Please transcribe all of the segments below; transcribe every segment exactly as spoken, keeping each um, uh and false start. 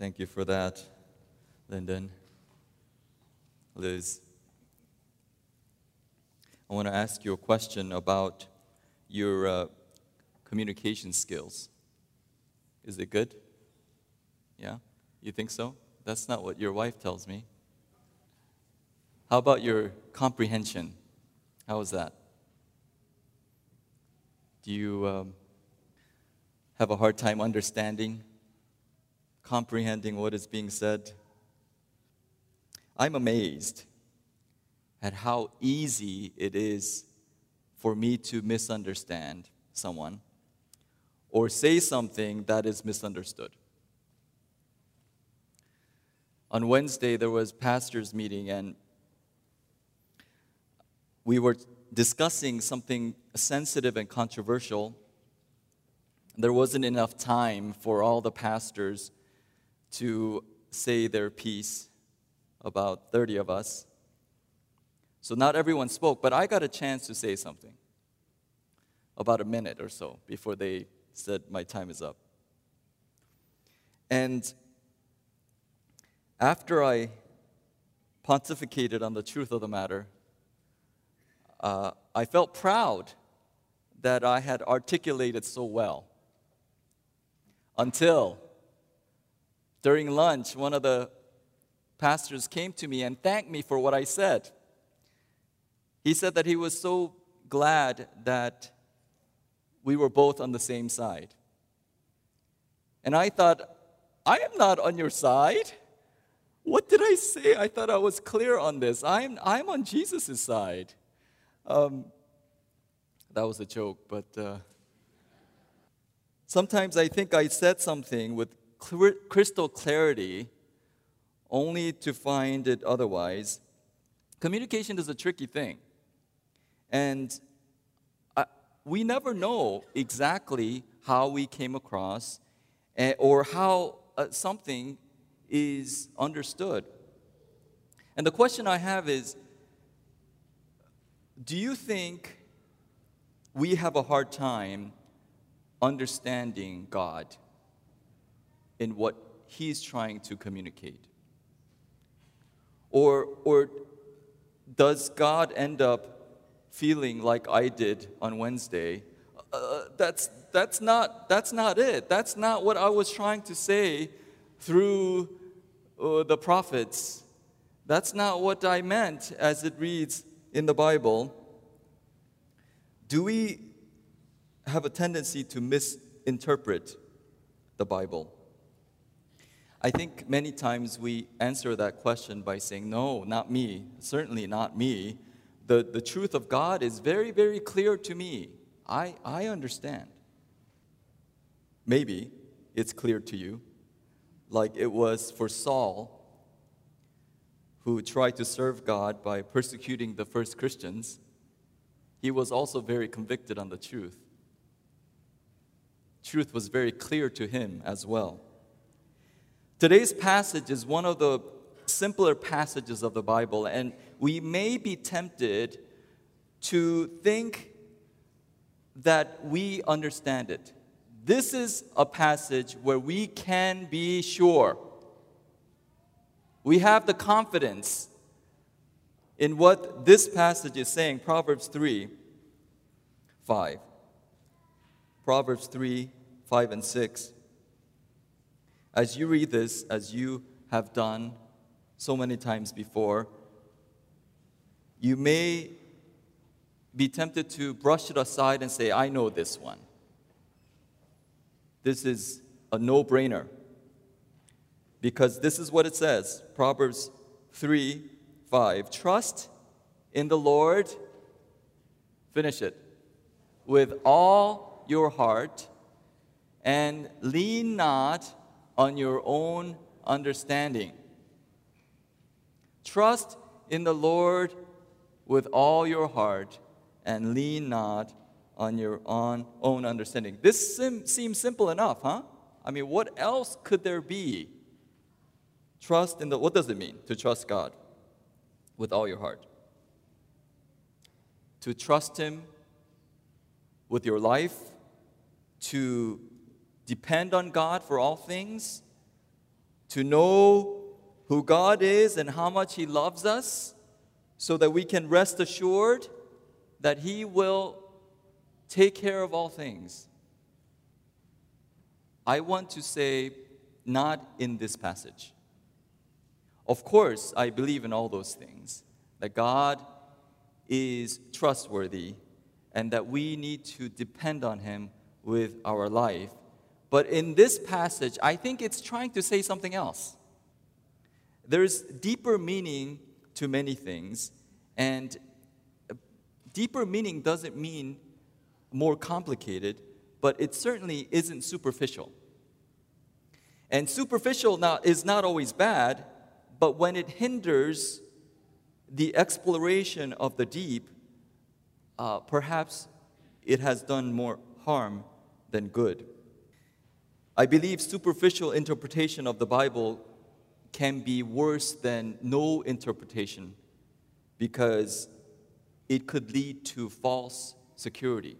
Thank you for that, Lyndon. Liz. I want to ask you a question about your uh, communication skills. Is it good? Yeah? You think so? That's not what your wife tells me. How about your comprehension? How is that? Do you um, have a hard time understanding, comprehending what is being said? I'm amazed at how easy it is for me to misunderstand someone or say something that is misunderstood. On Wednesday, there was pastor's meeting, and we were discussing something sensitive and controversial. There wasn't enough time for all the pastors to say their piece, about thirty of us. So not everyone spoke, but I got a chance to say something, about a minute or so before they said my time is up. And after I pontificated on the truth of the matter, uh, I felt proud that I had articulated so well. Until during lunch, one of the pastors came to me and thanked me for what I said. He said that he was so glad that we were both on the same side. And I thought, I am not on your side. What did I say? I thought I was clear on this. I'm, I'm on Jesus' side. Um, that was a joke, but uh, sometimes I think I said something with clear, crystal clarity only to find it otherwise. Communication is a tricky thing. And I, we never know exactly how we came across uh, or how uh, something is understood. And the question I have is, do you think we have a hard time understanding God in what He's trying to communicate? Or, or does God end up feeling like I did on Wednesday? Uh, that's, that's, not, that's not it. That's not what I was trying to say through uh, the prophets. That's not what I meant as it reads in the Bible. Do we have a tendency to misinterpret the Bible? I think many times we answer that question by saying, no, not me, certainly not me. The, the truth of God is very, very clear to me. I, I understand. Maybe it's clear to you, like it was for Saul, who tried to serve God by persecuting the first Christians. He was also very convicted on the truth. Truth was very clear to him as well. Today's passage is one of the simpler passages of the Bible, and we may be tempted to think that we understand it. This is a passage where we can be sure. We have the confidence in what this passage is saying. Proverbs three, five. Proverbs three, five, and six. As you read this, as you have done so many times before, you may be tempted to brush it aside and say, I know this one. This is a no-brainer. Because this is what it says, Proverbs three, five. Trust in the Lord, finish it, with all your heart, and lean not on your own understanding. Trust in the Lord with all your heart, and lean not on your own, own understanding. This sim- seems simple enough, huh? I mean, what else could there be? Trust in the, what does it mean to trust God with all your heart? To trust Him with your life, to depend on God for all things, to know who God is and how much He loves us, so that we can rest assured that He will take care of all things. I want to say, not in this passage. Of course, I believe in all those things, that God is trustworthy and that we need to depend on Him with our life. But in this passage, I think it's trying to say something else. There's deeper meaning to many things, and deeper meaning doesn't mean more complicated, but it certainly isn't superficial. And superficial not, is not always bad, but when it hinders the exploration of the deep, uh, perhaps it has done more harm than good. I believe superficial interpretation of the Bible can be worse than no interpretation, because it could lead to false security.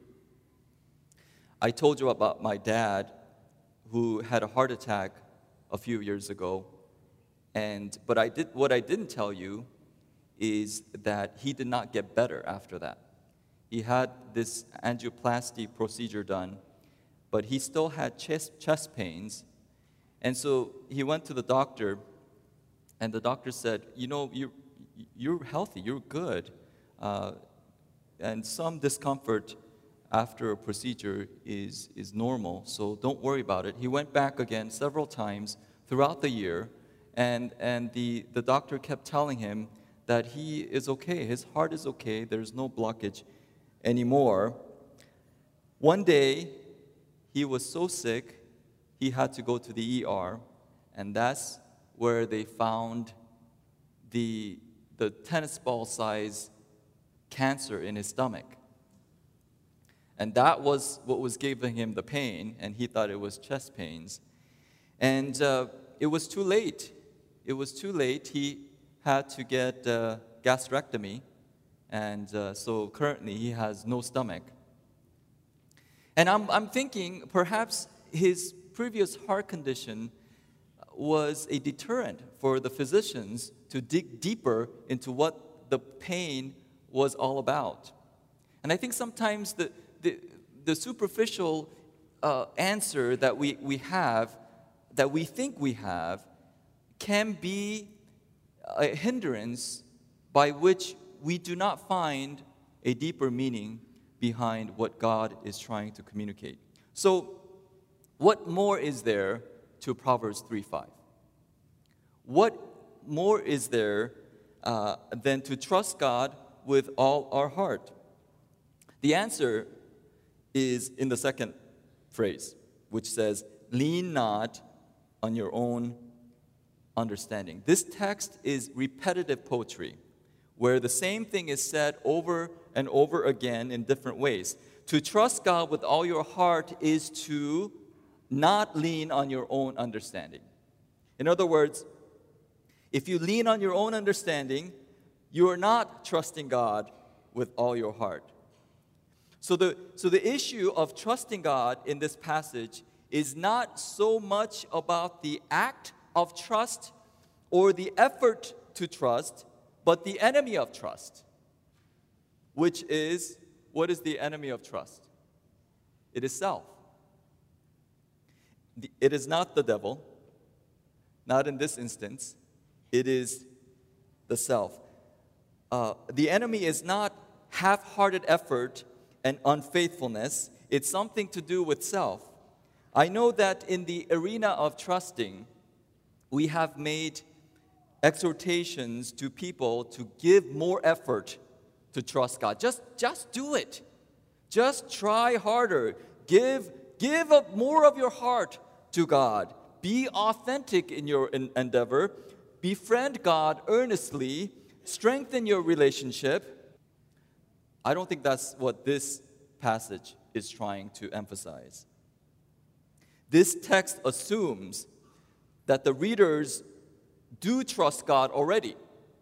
I told you about my dad who had a heart attack a few years ago, and but I did what I didn't tell you is that he did not get better after that. He had this angioplasty procedure done, but he still had chest, chest pains, and so he went to the doctor, and the doctor said, you know, you're, you're healthy, you're good, uh, and some discomfort after a procedure is, is normal, so don't worry about it. He went back again several times throughout the year, and, and the, the doctor kept telling him that he is okay, his heart is okay, there's no blockage anymore. One day, he was so sick, he had to go to the E R, and that's where they found the, the tennis ball size cancer in his stomach. And that was what was giving him the pain, and he thought it was chest pains. And uh, it was too late. It was too late. He had to get uh, gastrectomy, and uh, so currently he has no stomach. And I'm, I'm thinking perhaps his previous heart condition was a deterrent for the physicians to dig deeper into what the pain was all about. And I think sometimes the, the, the superficial uh, answer that we, we have, that we think we have, can be a hindrance by which we do not find a deeper meaning behind what God is trying to communicate. So, what more is there to Proverbs three five? What more is there uh, than to trust God with all our heart? The answer is in the second phrase, which says, lean not on your own understanding. This text is repetitive poetry, where the same thing is said over and over again in different ways. To trust God with all your heart is to not lean on your own understanding. In other words, if you lean on your own understanding, you are not trusting God with all your heart. So the, so the issue of trusting God in this passage is not so much about the act of trust or the effort to trust, but the enemy of trust, which is, what is the enemy of trust? It is self. It is not the devil, not in this instance. It is the self. Uh, the enemy is not half-hearted effort and unfaithfulness. It's something to do with self. I know that in the arena of trusting, we have made exhortations to people to give more effort to trust God. Just, just do it. Just try harder. Give, give up more of your heart to God. Be authentic in your endeavor. Befriend God earnestly. Strengthen your relationship. I don't think that's what this passage is trying to emphasize. This text assumes that the readers do trust God already,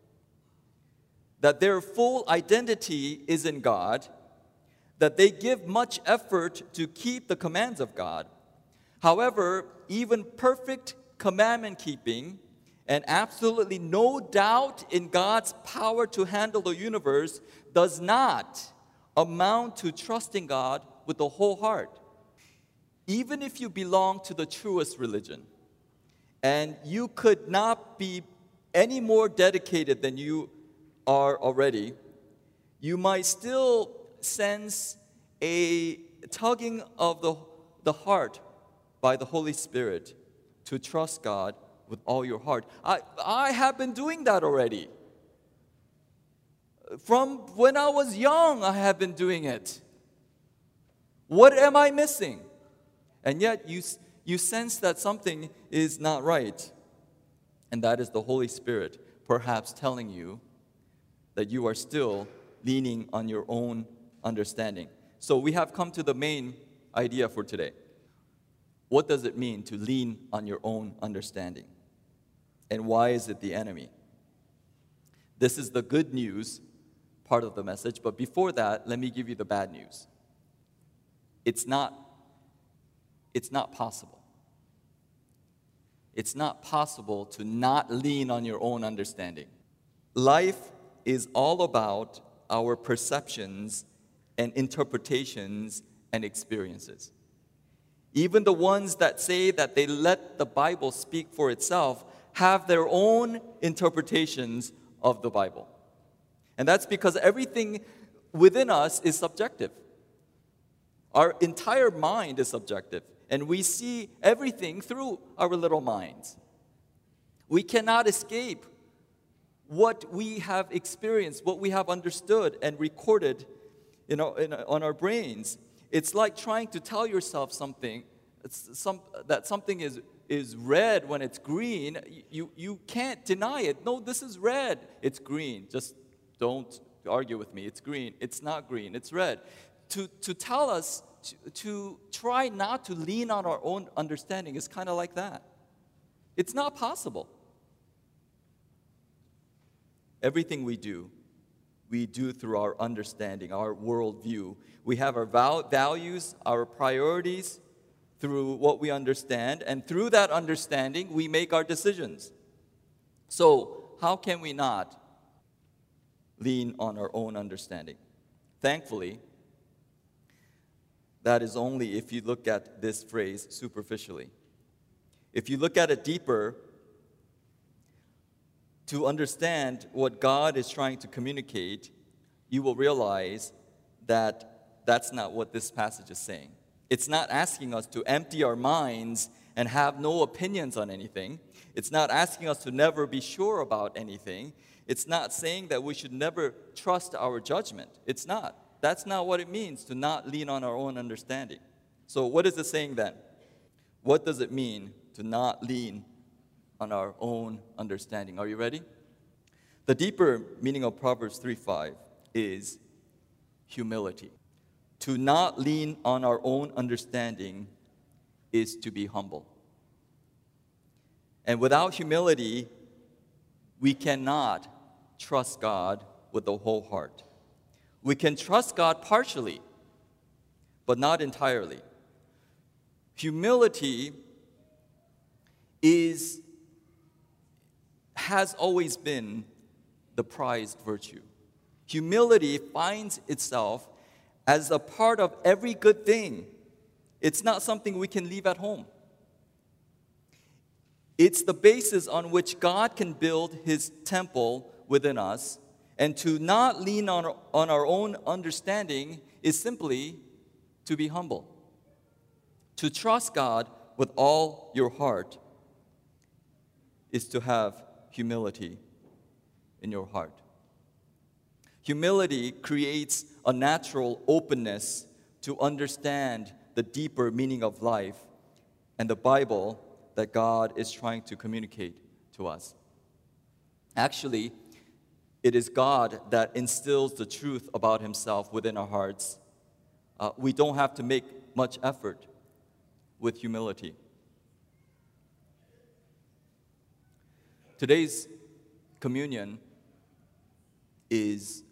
that their full identity is in God, that they give much effort to keep the commands of God. However, even perfect commandment keeping, and absolutely no doubt in God's power to handle the universe does not amount to trusting God with the whole heart. Even if you belong to the truest religion, and you could not be any more dedicated than you are already, you might still sense a tugging of the, the heart by the Holy Spirit to trust God with all your heart. I, I have been doing that already. From when I was young, I have been doing it. What am I missing? And yet you, you sense that something is not right. And that is the Holy Spirit perhaps telling you that you are still leaning on your own understanding. So we have come to the main idea for today. What does it mean to lean on your own understanding? And why is it the enemy? This is the good news part of the message, but before that, let me give you the bad news. It's not, it's not possible. It's not possible to not lean on your own understanding. Life is all about our perceptions and interpretations and experiences. Even the ones that say that they let the Bible speak for itself have their own interpretations of the Bible. And that's because everything within us is subjective. Our entire mind is subjective, and we see everything through our little minds. We cannot escape what we have experienced, what we have understood and recorded in our, in, on our brains. It's like trying to tell yourself something, it's some, that something is, is red when it's green. You, you can't deny it. No, this is red. It's green. Just don't argue with me. It's green. It's not green. It's red. To, to tell us to, to try not to lean on our own understanding is kind of like that. It's not possible. Everything we do, we do through our understanding, our worldview. We have our val- values, our priorities through what we understand, and through that understanding, we make our decisions. So, how can we not lean on our own understanding? Thankfully, that is only if you look at this phrase superficially. If you look at it deeper, to understand what God is trying to communicate, you will realize that that's not what this passage is saying. It's not asking us to empty our minds and have no opinions on anything. It's not asking us to never be sure about anything. It's not saying that we should never trust our judgment. It's not. That's not what it means to not lean on our own understanding. So what is it saying then? What does it mean to not lean on our own understanding? Are you ready? The deeper meaning of Proverbs three five is humility. To not lean on our own understanding is to be humble. And without humility, we cannot trust God with the whole heart. We can trust God partially, but not entirely. Humility is has always been the prized virtue. Humility finds itself as a part of every good thing. It's not something we can leave at home. It's the basis on which God can build his temple within us. And to not lean on our, on our own understanding is simply to be humble. To trust God with all your heart is to have humility in your heart. Humility creates a natural openness to understand the deeper meaning of life and the Bible that God is trying to communicate to us. Actually, it is God that instills the truth about himself within our hearts. Uh, we don't have to make much effort with humility. Today's communion is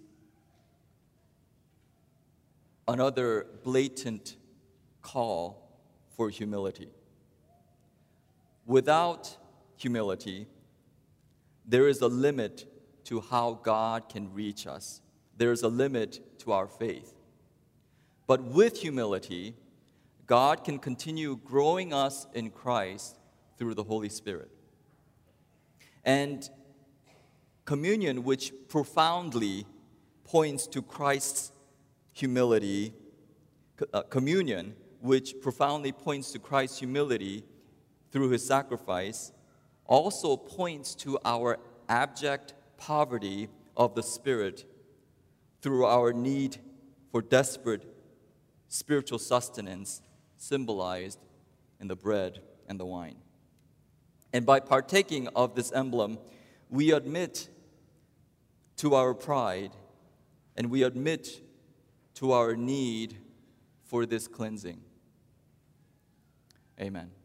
another blatant call for humility. without humility, there is a limit to how God can reach us. There is a limit to our faith. But with humility, God can continue growing us in Christ through the Holy Spirit. And communion, which profoundly points to Christ's humility, uh, communion, which profoundly points to Christ's humility through his sacrifice, also points to our abject poverty of the Spirit through our need for desperate spiritual sustenance symbolized in the bread and the wine. And by partaking of this emblem, we admit to our pride and we admit to our need for this cleansing. Amen.